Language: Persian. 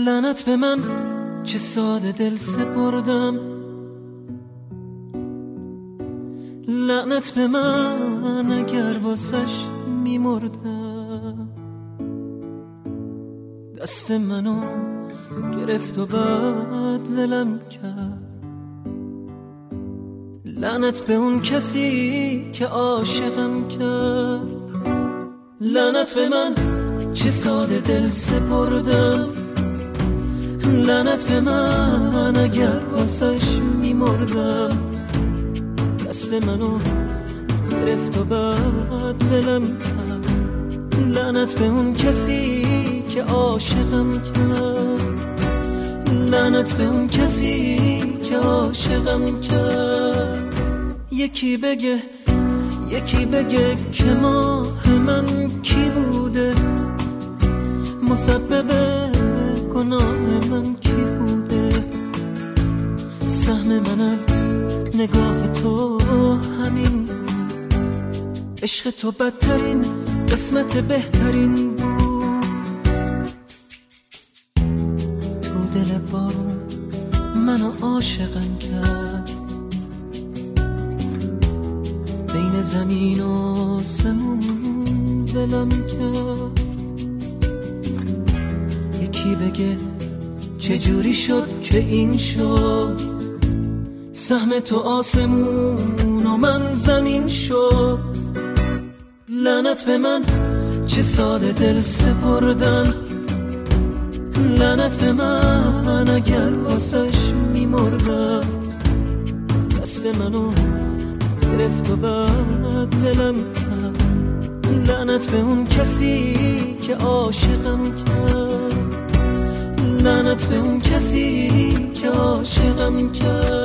لعنت به من چه ساده دل سپردم، لعنت به من اگر واسش میمردم. دست منو گرفت و بعد ولم کرد. لعنت به اون کسی که عاشقم کرد. لعنت به من چه ساده دل سپردم، لعنت به من اگر واسش میمردم. دست منو گرفت و بعد ولم کرد. لعنت به اون کسی که عاشقم کرد. لعنت به اون کسی که عاشقم کرد. یکی بگه که ماه من کی بوده، مسبب گناه من کی بوده. سهم من از نگاه تو همین، عشق تو بدترین قسمت بهترین بود. تو دل بارون منو عاشقم کرد، بین زمین و آسمون ولم کرد. یکی بگه چجوری شد که این شد، سهم تو آسمون و من زمین شد. لعنت به من چه ساده دل سپردم، لعنت به من اگر واسش میمردم. دست منو گرفت و بعد ولم کرد. لعنت به اون کسی که عاشقم کرد. لعنت به اون کسی که عاشقم کرد.